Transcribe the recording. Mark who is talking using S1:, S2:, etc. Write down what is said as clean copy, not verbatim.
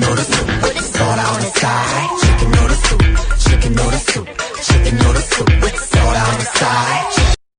S1: noodle soup with soda on the side. Chicken noodle soup, chicken noodle soup, chicken noodle soup with soda on the side.